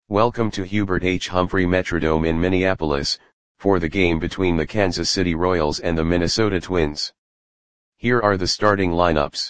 Welcome to Hubert H. Humphrey Metrodome in Minneapolis, for the game between the Kansas City Royals and the Minnesota Twins. Here are the starting lineups.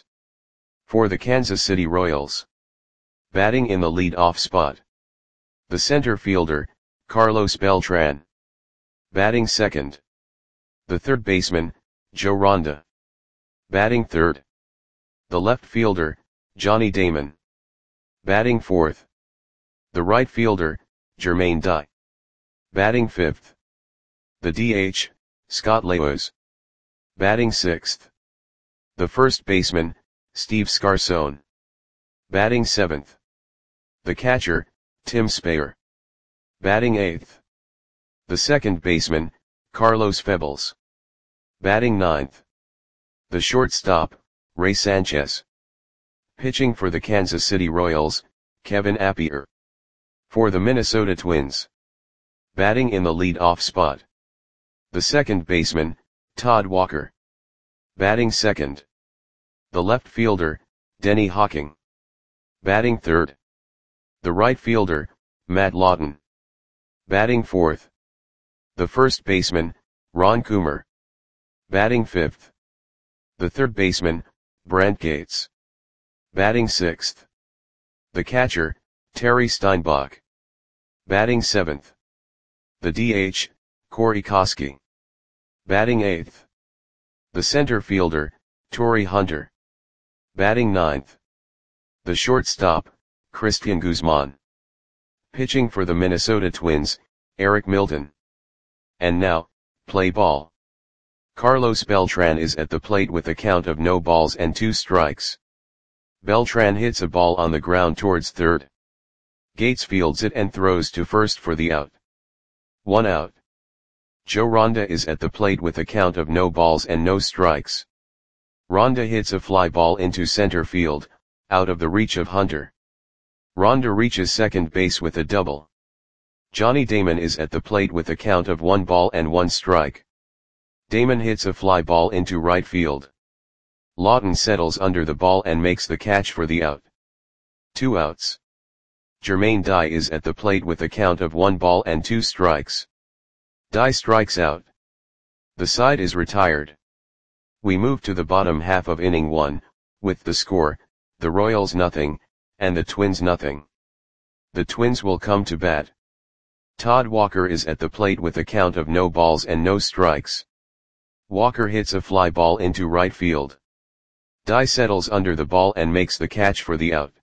For the Kansas City Royals. Batting in the lead-off spot. The center fielder, Carlos Beltran. Batting second. The third baseman, Joe Ronda. Batting third. The left fielder, Johnny Damon. Batting fourth. The right fielder, Jermaine Dye. Batting fifth. The DH, Scott Lewis. Batting sixth. The first baseman, Steve Scarson. Batting seventh. The catcher, Tim Speyer. Batting eighth. The second baseman, Carlos Febles. Batting ninth. The shortstop, Ray Sanchez. Pitching for the Kansas City Royals, Kevin Appier. For the Minnesota Twins. Batting in the lead-off spot. The second baseman, Todd Walker. Batting second. The left fielder, Denny Hawking. Batting third. The right fielder, Matt Lawton. Batting fourth. The first baseman, Ron Coomer. Batting fifth. The third baseman, Brent Gates. Batting sixth. The catcher, Terry Steinbach. Batting seventh. The DH, Corey Koskie. Batting eighth. The center fielder, Torii Hunter. Batting ninth. The shortstop, Christian Guzman. Pitching for the Minnesota Twins, Eric Milton. And now, play ball. Carlos Beltran is at the plate with a count of no balls and 2 strikes. Beltran hits a ball on the ground towards third. Gates fields it and throws to first for the out. 1 out. Joe Ronda is at the plate with a count of no balls and no strikes. Ronda hits a fly ball into center field, out of the reach of Hunter. Ronda reaches second base with a double. Johnny Damon is at the plate with a count of 1 ball and 1 strike. Damon hits a fly ball into right field. Lawton settles under the ball and makes the catch for the out. 2 outs. Jermaine Dye is at the plate with a count of 1 ball and 2 strikes. Dye strikes out. The side is retired. We move to the bottom half of inning 1, with the score, the Royals nothing, and the Twins nothing. The Twins will come to bat. Todd Walker is at the plate with a count of no balls and no strikes. Walker hits a fly ball into right field. Dye settles under the ball and makes the catch for the out.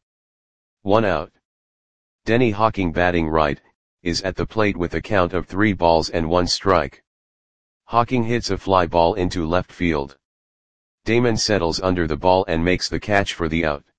1 out. Denny Hawking batting right, is at the plate with a count of 3 balls and 1 strike. Hawking hits a fly ball into left field. Damon settles under the ball and makes the catch for the out.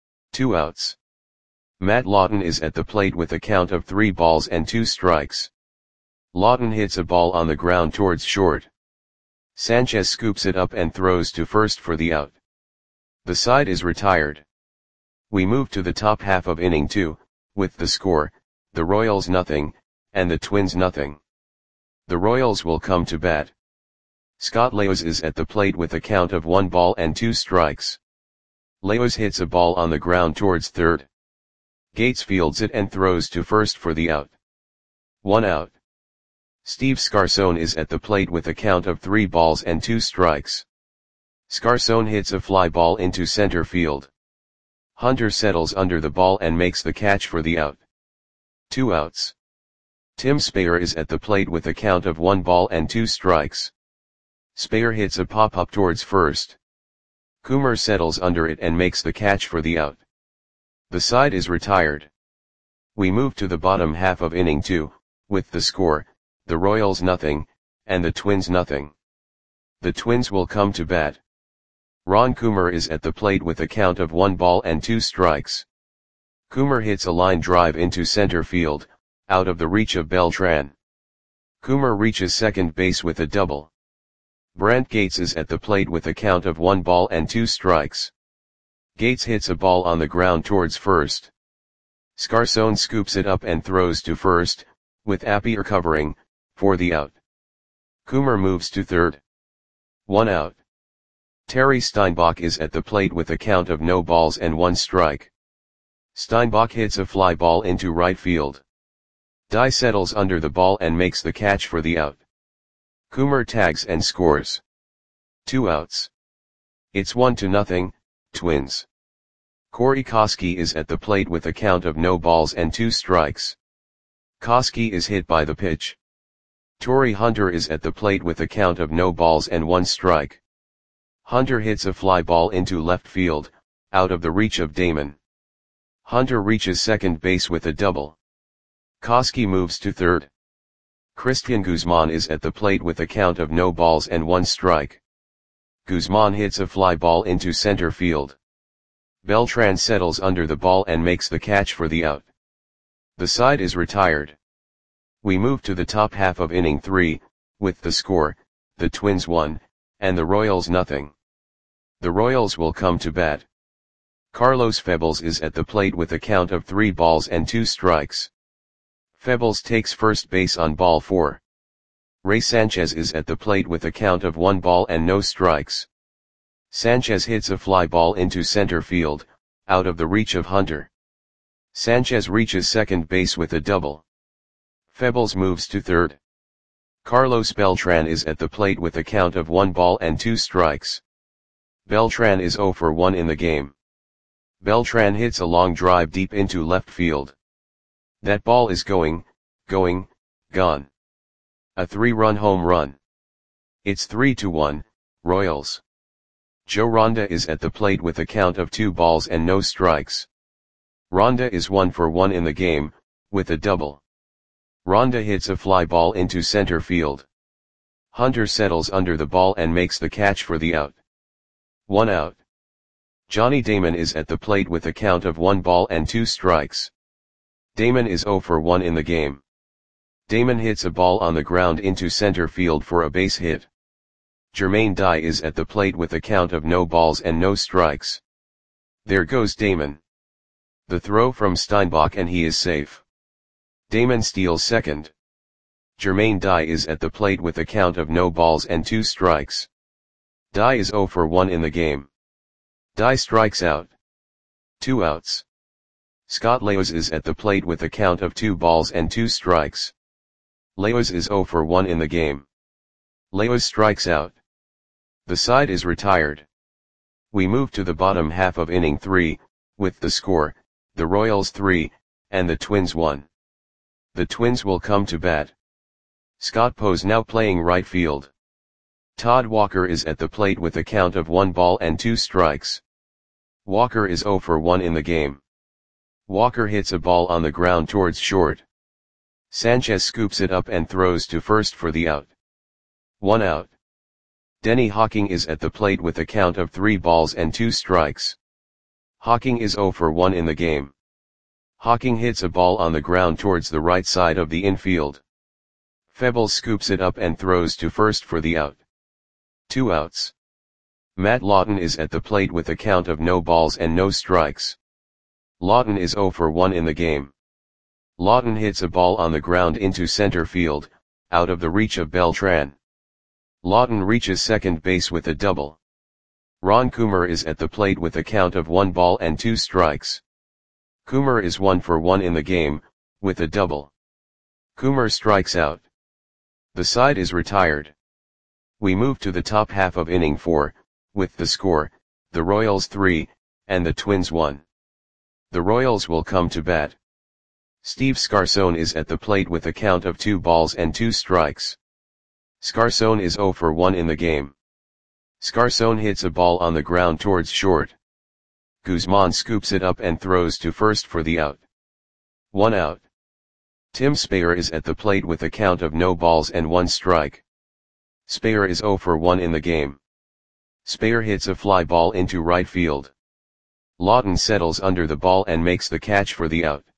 2 outs. Matt Lawton is at the plate with a count of 3 balls and 2 strikes. Lawton hits a ball on the ground towards short. Sanchez scoops it up and throws to first for the out. The side is retired. We move to the top half of inning 2, with the score, the Royals nothing, and the Twins nothing. The Royals will come to bat. Scott Lewis is at the plate with a count of 1 ball and 2 strikes. Lewis hits a ball on the ground towards third. Gates fields it and throws to first for the out. 1 out. Steve Scarson is at the plate with a count of 3 balls and 2 strikes. Scarson hits a fly ball into center field. Hunter settles under the ball and makes the catch for the out. 2 outs. Tim Speyer is at the plate with a count of 1 ball and 2 strikes. Speyer hits a pop-up towards first. Coomer settles under it and makes the catch for the out. The side is retired. We move to the bottom half of inning 2, with the score, the Royals nothing, and the Twins nothing. The Twins will come to bat. Ron Coomer is at the plate with a count of 1 ball and 2 strikes. Coomer hits a line drive into center field, out of the reach of Beltran. Coomer reaches second base with a double. Brent Gates is at the plate with a count of 1 ball and 2 strikes. Gates hits a ball on the ground towards first. Scarson scoops it up and throws to first, with Appier covering, for the out. Coomer moves to third. 1 out. Terry Steinbach is at the plate with a count of no balls and 1 strike. Steinbach hits a fly ball into right field. Dai settles under the ball and makes the catch for the out. Kumar tags and scores. 2 outs. It's 1-0, Twins. Corey Koski is at the plate with a count of no balls and 2 strikes. Koski is hit by the pitch. Torrey Hunter is at the plate with a count of no balls and 1 strike. Hunter hits a fly ball into left field, out of the reach of Damon. Hunter reaches second base with a double. Koski moves to third. Christian Guzman is at the plate with a count of no balls and 1 strike. Guzman hits a fly ball into center field. Beltran settles under the ball and makes the catch for the out. The side is retired. We move to the top half of inning 3, with the score, the Twins 1, and the Royals 0. The Royals will come to bat. Carlos Febles is at the plate with a count of 3 balls and 2 strikes. Febles takes first base on ball 4. Ray Sanchez is at the plate with a count of 1 ball and no strikes. Sanchez hits a fly ball into center field, out of the reach of Hunter. Sanchez reaches second base with a double. Febles moves to third. Carlos Beltran is at the plate with a count of 1 ball and 2 strikes. Beltran is 0 for 1 in the game. Beltran hits a long drive deep into left field. That ball is gone. A 3-run home run. It's 3-1, Royals. Joe Ronda is at the plate with a count of 2 balls and no strikes. Ronda is 1 for 1 in the game, with a double. Ronda hits a fly ball into center field. Hunter settles under the ball and makes the catch for the out. 1 out. Johnny Damon is at the plate with a count of 1 ball and 2 strikes. Damon is 0 for 1 in the game. Damon hits a ball on the ground into center field for a base hit. Jermaine Dye is at the plate with a count of no balls and no strikes. There goes Damon. The throw from Steinbach and he is safe. Damon steals second. Jermaine Dye is at the plate with a count of no balls and 2 strikes. Dye is 0 for 1 in the game. Dye strikes out. 2 outs. Scott Leos is at the plate with a count of 2 balls and 2 strikes. Leos is 0 for 1 in the game. Leos strikes out. The side is retired. We move to the bottom half of inning 3, with the score, the Royals 3, and the Twins 1. The Twins will come to bat. Scott Pose now playing right field. Todd Walker is at the plate with a count of 1 ball and 2 strikes. Walker is 0 for 1 in the game. Walker hits a ball on the ground towards short. Sanchez scoops it up and throws to first for the out. 1 out. Denny Hawking is at the plate with a count of 3 balls and 2 strikes. Hawking is 0 for 1 in the game. Hawking hits a ball on the ground towards the right side of the infield. Febles scoops it up and throws to first for the out. 2 outs. Matt Lawton is at the plate with a count of no balls and no strikes. Lawton is 0 for 1 in the game. Lawton hits a ball on the ground into center field, out of the reach of Beltran. Lawton reaches second base with a double. Ron Coomer is at the plate with a count of 1 ball and 2 strikes. Coomer is 1 for 1 in the game, with a double. Coomer strikes out. The side is retired. We move to the top half of inning 4, with the score, the Royals 3, and the Twins 1. The Royals will come to bat. Steve Scarson is at the plate with a count of 2 balls and 2 strikes. Scarson is 0 for 1 in the game. Scarson hits a ball on the ground towards short. Guzman scoops it up and throws to first for the out. 1 out. Tim Speyer is at the plate with a count of no balls and 1 strike. Speyer is 0 for 1 in the game. Speyer hits a fly ball into right field. Lawton settles under the ball and makes the catch for the out.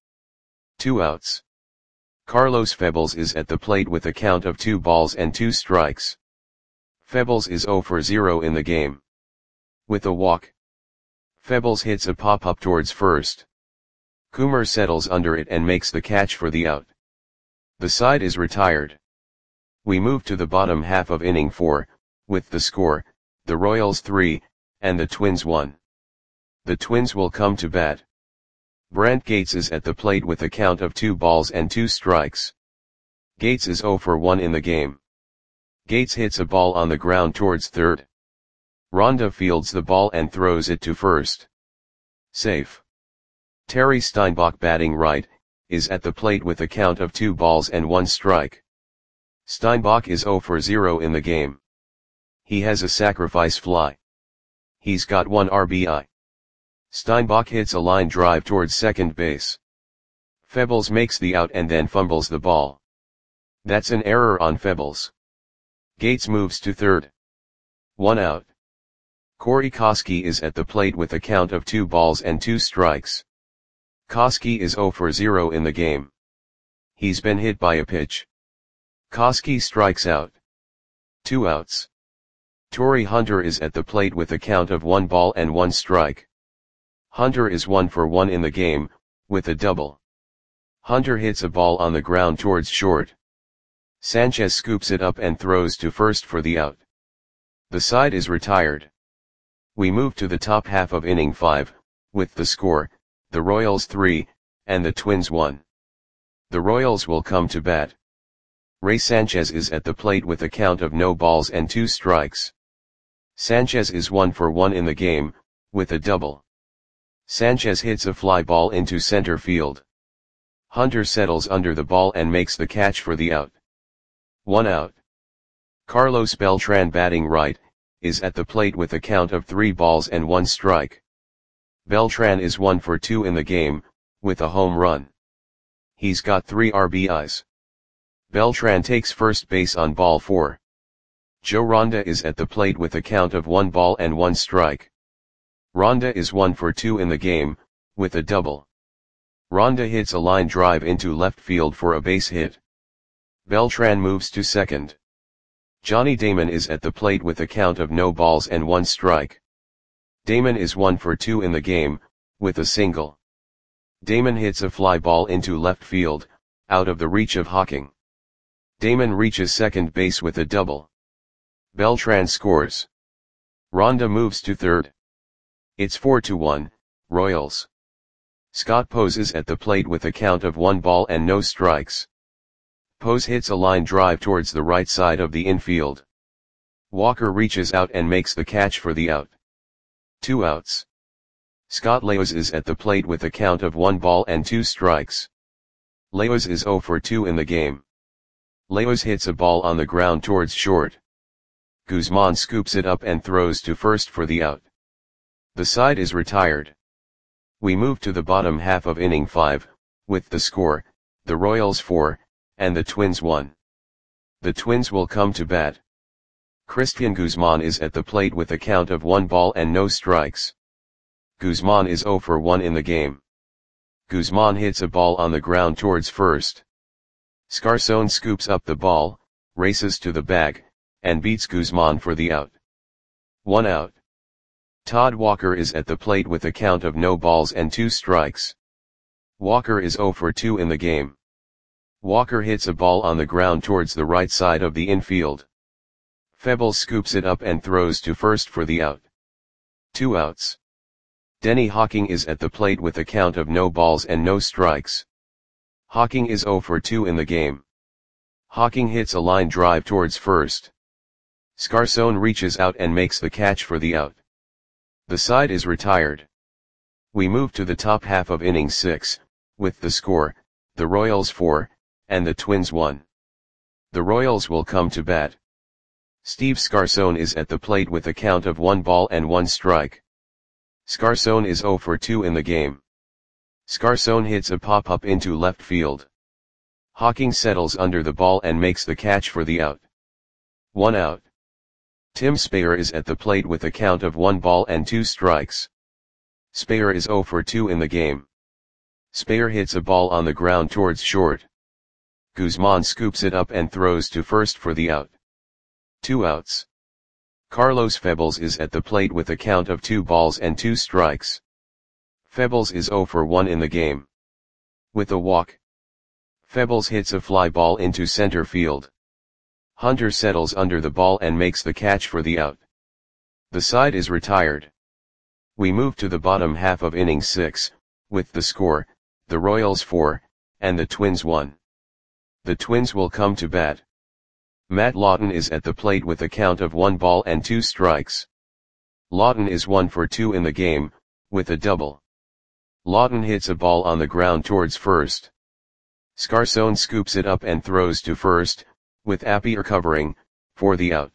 2 outs. Carlos Febles is at the plate with a count of 2 balls and 2 strikes. Febles is 0 for 0 in the game. With a walk. Febles hits a pop-up towards first. Coomer settles under it and makes the catch for the out. The side is retired. We move to the bottom half of inning 4, with the score, the Royals 3, and the Twins 1. The Twins will come to bat. Brent Gates is at the plate with a count of 2 balls and 2 strikes. Gates is 0 for 1 in the game. Gates hits a ball on the ground towards third. Ronda fields the ball and throws it to first. Safe. Terry Steinbach, batting right, is at the plate with a count of 2 balls and 1 strike. Steinbach is 0 for 0 in the game. He has a sacrifice fly. He's got 1 RBI. Steinbach hits a line drive towards second base. Febles makes the out and then fumbles the ball. That's an error on Febles. Gates moves to third. 1 out. Corey Koskie is at the plate with a count of 2 balls and 2 strikes. Koskie is 0 for 0 in the game. He's been hit by a pitch. Koskie strikes out. 2 outs. Torii Hunter is at the plate with a count of 1 ball and 1 strike. Hunter is 1 for 1 in the game, with a double. Hunter hits a ball on the ground towards short. Sanchez scoops it up and throws to first for the out. The side is retired. We move to the top half of inning 5, with the score, the Royals 3, and the Twins 1. The Royals will come to bat. Ray Sanchez is at the plate with a count of no balls and 2 strikes. Sanchez is 1 for 1 in the game, with a double. Sanchez hits a fly ball into center field. Hunter settles under the ball and makes the catch for the out. 1 out. Carlos Beltran, batting right, is at the plate with a count of 3 balls and 1 strike. Beltran is 1 for 2 in the game, with a home run. He's got 3 RBIs. Beltran takes first base on ball 4. Joe Ronda is at the plate with a count of 1 ball and 1 strike. Ronda is 1 for 2 in the game, with a double. Ronda hits a line drive into left field for a base hit. Beltran moves to second. Johnny Damon is at the plate with a count of no balls and 1 strike. Damon is 1 for 2 in the game, with a single. Damon hits a fly ball into left field, out of the reach of Hawking. Damon reaches second base with a double. Beltran scores. Ronda moves to third. It's 4-1, Royals. Scott Pose is at the plate with a count of 1 ball and no strikes. Pose hits a line drive towards the right side of the infield. Walker reaches out and makes the catch for the out. 2 outs. Scott Leos is at the plate with a count of 1 ball and 2 strikes. Leos is 0 for 2 in the game. Leos hits a ball on the ground towards short. Guzman scoops it up and throws to first for the out. The side is retired. We move to the bottom half of inning 5, with the score, the Royals 4, and the Twins 1. The Twins will come to bat. Christian Guzman is at the plate with a count of 1 ball and no strikes. Guzman is 0 for 1 in the game. Guzman hits a ball on the ground towards first. Scarson scoops up the ball, races to the bag, and beats Guzman for the out. 1 out. Todd Walker is at the plate with a count of no balls and 2 strikes. Walker is 0 for 2 in the game. Walker hits a ball on the ground towards the right side of the infield. Febles scoops it up and throws to first for the out. 2 outs. Denny Hawking is at the plate with a count of no balls and no strikes. Hawking is 0 for 2 in the game. Hawking hits a line drive towards first. Scarson reaches out and makes the catch for the out. The side is retired. We move to the top half of inning 6, with the score, the Royals 4, and the Twins 1. The Royals will come to bat. Steve Scarson is at the plate with a count of 1 ball and 1 strike. Scarson is 0 for 2 in the game. Scarson hits a pop-up into left field. Hawking settles under the ball and makes the catch for the out. 1 out. Tim Speyer is at the plate with a count of 1 ball and 2 strikes. Speyer is 0 for 2 in the game. Speyer hits a ball on the ground towards short. Guzman scoops it up and throws to first for the out. 2 outs. Carlos Febles is at the plate with a count of 2 balls and 2 strikes. Febles is 0 for 1 in the game. With a walk. Febles hits a fly ball into center field. Hunter settles under the ball and makes the catch for the out. The side is retired. We move to the bottom half of inning 6, with the score, the Royals 4, and the Twins 1. The Twins will come to bat. Matt Lawton is at the plate with a count of 1 ball and 2 strikes. Lawton is 1 for 2 in the game, with a double. Lawton hits a ball on the ground towards first. Scarson scoops it up and throws to first, with Appy recovering, for the out.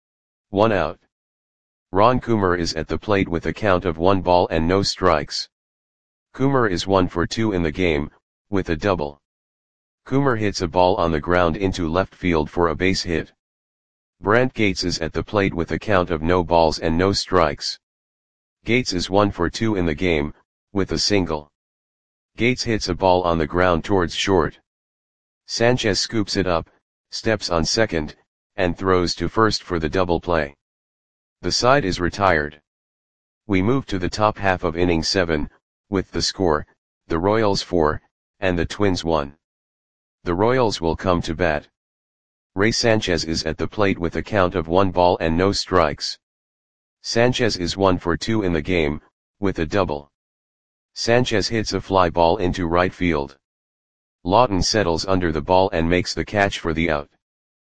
1 out. Ron Coomer is at the plate with a count of 1 ball and no strikes. Coomer is 1 for 2 in the game, with a double. Coomer hits a ball on the ground into left field for a base hit. Brant Gates is at the plate with a count of no balls and no strikes. Gates is 1 for 2 in the game, with a single. Gates hits a ball on the ground towards short. Sanchez scoops it up, steps on second, and throws to first for the double play. The side is retired. We move to the top half of inning 7, with the score, the Royals 4, and the Twins 1. The Royals will come to bat. Ray Sanchez is at the plate with a count of 1 ball and no strikes. Sanchez is 1 for 2 in the game, with a double. Sanchez hits a fly ball into right field. Lawton settles under the ball and makes the catch for the out.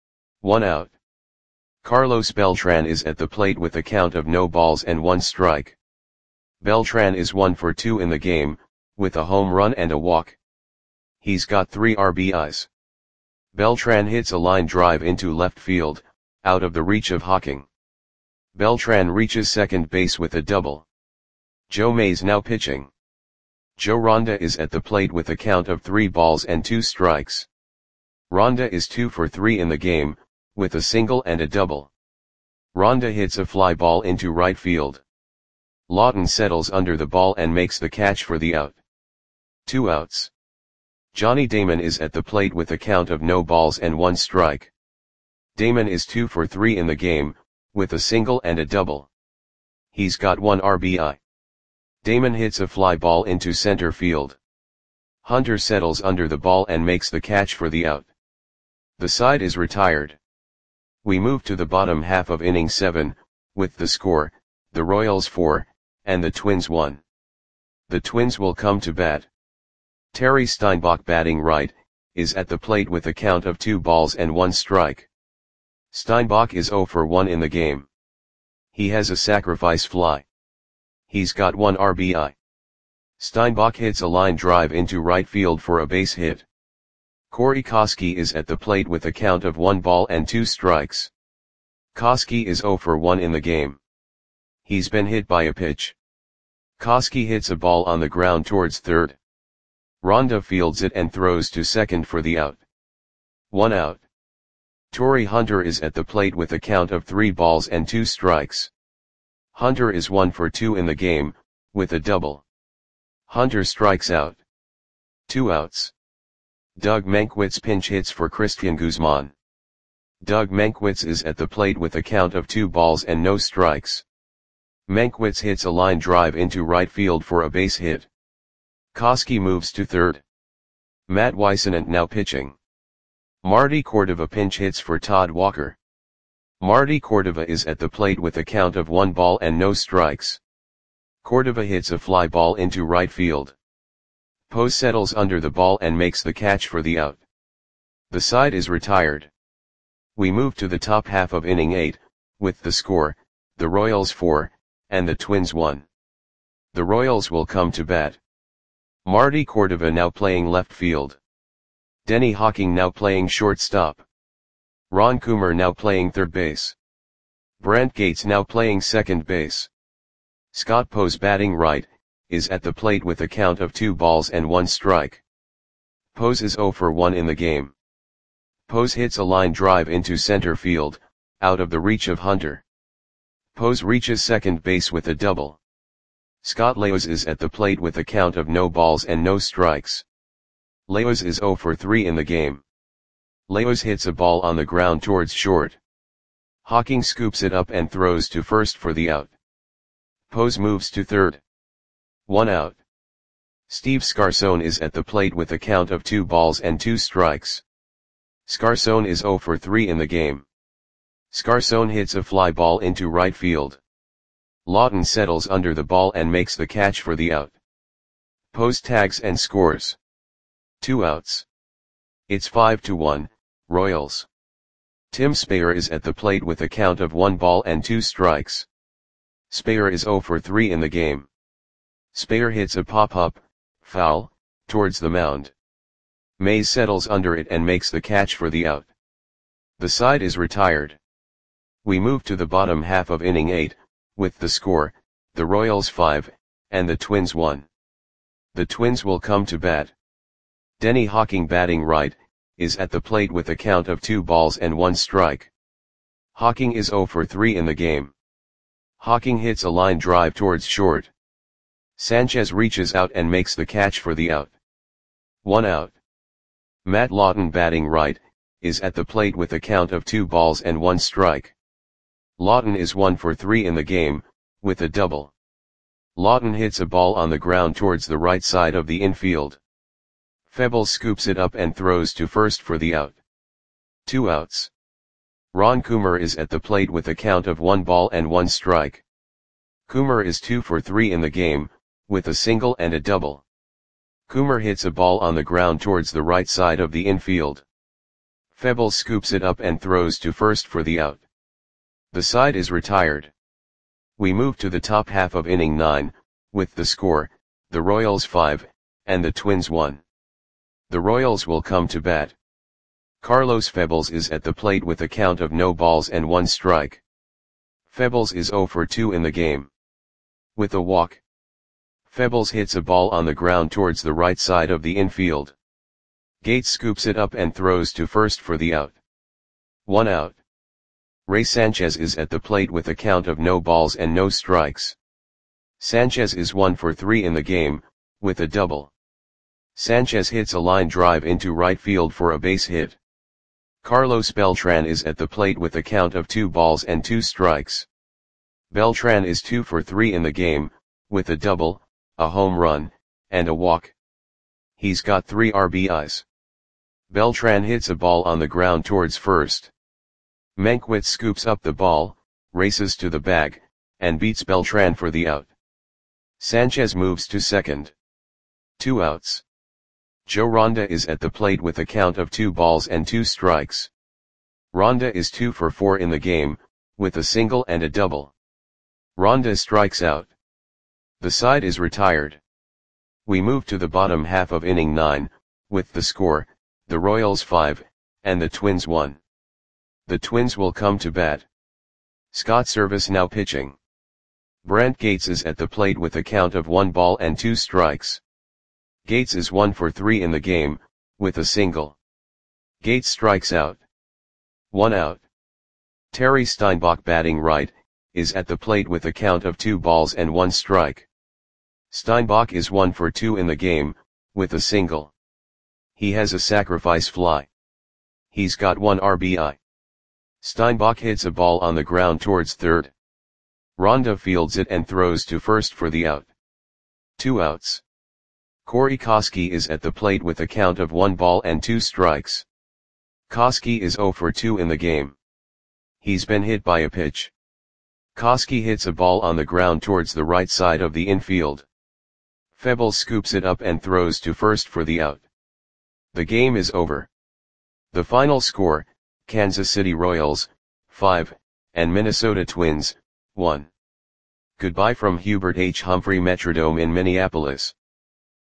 1 out. Carlos Beltran is at the plate with a count of no balls and 1 strike. Beltran is 1 for 2 in the game, with a home run and a walk. He's got 3 RBIs. Beltran hits a line drive into left field, out of the reach of Hawking. Beltran reaches second base with a double. Joe Mays now pitching. Joe Ronda is at the plate with a count of 3 balls and 2 strikes. Ronda is 2 for 3 in the game, with a single and a double. Ronda hits a fly ball into right field. Lawton settles under the ball and makes the catch for the out. 2 outs. Johnny Damon is at the plate with a count of no balls and 1 strike. Damon is 2 for 3 in the game, with a single and a double. He's got 1 RBI. Damon hits a fly ball into center field. Hunter settles under the ball and makes the catch for the out. The side is retired. We move to the bottom half of inning 7, with the score, the Royals 4, and the Twins 1. The Twins will come to bat. Terry Steinbach batting right, is at the plate with a count of 2 balls and 1 strike. Steinbach is 0 for 1 in the game. He has a sacrifice fly. He's got 1 RBI. Steinbach hits a line drive into right field for a base hit. Corey Koskie is at the plate with a count of 1 ball and 2 strikes. Koskie is 0 for 1 in the game. He's been hit by a pitch. Koskie hits a ball on the ground towards third. Ronda fields it and throws to second for the out. 1 out. Torrey Hunter is at the plate with a count of 3 balls and 2 strikes. Hunter is 1 for 2 in the game, with a double. Hunter strikes out. 2 outs. Doug Mankiewicz pinch hits for Christian Guzman. Doug Mankiewicz is at the plate with a count of 2 balls and no strikes. Mankiewicz hits a line drive into right field for a base hit. Koskie moves to third. Matt Whisenant now pitching. Marty Cordova pinch hits for Todd Walker. Marty Cordova is at the plate with a count of 1 ball and no strikes. Cordova hits a fly ball into right field. Poe settles under the ball and makes the catch for the out. The side is retired. We move to the top half of inning 8, with the score, the Royals 4, and the Twins 1. The Royals will come to bat. Marty Cordova now playing left field. Denny Hawking now playing shortstop. Ron Coomer now playing third base. Brant Gates now playing second base. Scott Pose batting right, is at the plate with a count of 2 balls and 1 strike. Pose is 0 for 1 in the game. Pose hits a line drive into center field, out of the reach of Hunter. Pose reaches second base with a double. Scott Leos is at the plate with a count of no balls and no strikes. Leos is 0 for 3 in the game. Leos hits a ball on the ground towards short. Hawking scoops it up and throws to first for the out. Pose moves to third. 1 out. Steve Scarson is at the plate with a count of 2 balls and 2 strikes. Scarson is 0 for 3 in the game. Scarson hits a fly ball into right field. Lawton settles under the ball and makes the catch for the out. Post tags and scores. 2 outs. It's 5-1, Royals. Tim Speyer is at the plate with a count of 1 ball and 2 strikes. Speyer is 0 for 3 in the game. Speyer hits a pop-up, foul, towards the mound. Mays settles under it and makes the catch for the out. The side is retired. We move to the bottom half of inning 8, with the score, the Royals 5, and the Twins 1. The Twins will come to bat. Denny Hawking, batting right, is at the plate with a count of 2 balls and 1 strike. Hawking is 0 for 3 in the game. Hawking hits a line drive towards short. Sanchez reaches out and makes the catch for the out. 1 out. Matt Lawton, batting right, is at the plate with a count of 2 balls and 1 strike. Lawton is 1 for 3 in the game, with a double. Lawton hits a ball on the ground towards the right side of the infield. Febles scoops it up and throws to first for the out. 2 outs. Ron Coomer is at the plate with a count of 1 ball and 1 strike. Coomer is 2 for 3 in the game, with a single and a double. Coomer hits a ball on the ground towards the right side of the infield. Febles scoops it up and throws to first for the out. The side is retired. We move to the top half of inning 9, with the score, the Royals 5, and the Twins 1. The Royals will come to bat. Carlos Febles is at the plate with a count of no balls and 1 strike. Febles is 0 for 2 in the game. With a walk. Febles hits a ball on the ground towards the right side of the infield. Gates scoops it up and throws to first for the out. 1 out. Ray Sanchez is at the plate with a count of no balls and no strikes. Sanchez is 1 for 3 in the game, with a double. Sanchez hits a line drive into right field for a base hit. Carlos Beltran is at the plate with a count of 2 balls and 2 strikes. Beltran is 2 for 3 in the game, with a double, a home run, and a walk. He's got 3 RBIs. Beltran hits a ball on the ground towards first. Mankiewicz scoops up the ball, races to the bag, and beats Beltran for the out. Sanchez moves to second. 2 outs. Joe Ronda is at the plate with a count of 2 balls and 2 strikes. Ronda is 2 for 4 in the game, with a single and a double. Ronda strikes out. The side is retired. We move to the bottom half of inning 9, with the score, the Royals 5, and the Twins 1. The Twins will come to bat. Scott Servais now pitching. Brent Gates is at the plate with a count of 1 ball and 2 strikes. Gates is 1 for 3 in the game, with a single. Gates strikes out. 1 out. Terry Steinbach, batting right, is at the plate with a count of 2 balls and 1 strike. Steinbach is 1 for 2 in the game, with a single. He has a sacrifice fly. He's got 1 RBI. Steinbach hits a ball on the ground towards third. Ronda fields it and throws to first for the out. 2 outs. Corey Koskie is at the plate with a count of 1 ball and 2 strikes. Koskie is 0 for 2 in the game. He's been hit by a pitch. Koskie hits a ball on the ground towards the right side of the infield. Febles scoops it up and throws to first for the out. The game is over. The final score, Kansas City Royals, 5, and Minnesota Twins, 1. Goodbye from Hubert H. Humphrey Metrodome in Minneapolis.